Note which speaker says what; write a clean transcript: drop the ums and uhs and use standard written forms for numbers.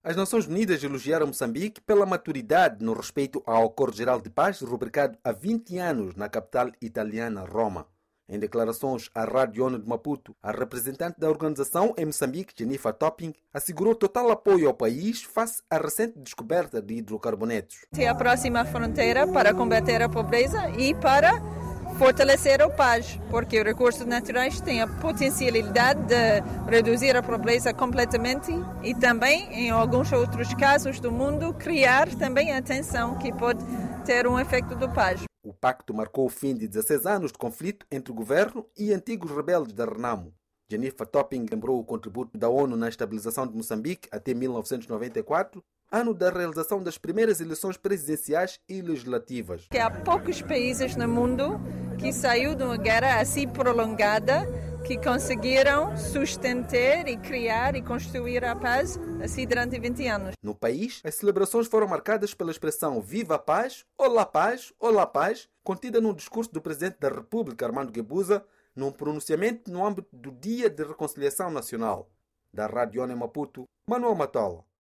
Speaker 1: As Nações Unidas elogiaram Moçambique pela maturidade no respeito ao Acordo Geral de Paz, rubricado há 20 anos na capital italiana, Roma. Em declarações à Rádio ONU de Maputo, a representante da organização em Moçambique, Jennifer Topping, assegurou total apoio ao país face à recente descoberta de hidrocarbonetos.
Speaker 2: É a próxima fronteira para combater a pobreza e para fortalecer a paz, porque os recursos naturais têm a potencialidade de reduzir a pobreza completamente e também, em alguns outros casos do mundo, criar também a tensão que pode ter um efeito de paz.
Speaker 1: O pacto marcou o fim de 16 anos de conflito entre o governo e antigos rebeldes da Renamo. Jennifer Topping lembrou o contributo da ONU na estabilização de Moçambique até 1994, ano da realização das primeiras eleições presidenciais e legislativas.
Speaker 2: Há poucos países no mundo que saiu de uma guerra assim prolongada que conseguiram sustentar e criar e construir a paz assim durante 20 anos.
Speaker 1: No país, as celebrações foram marcadas pela expressão Viva a Paz, Olá Paz, Olá Paz, contida num discurso do Presidente da República, Armando Guebuza, num pronunciamento no âmbito do Dia de Reconciliação Nacional. Da Rádio ONU em Maputo, Manuel Matola.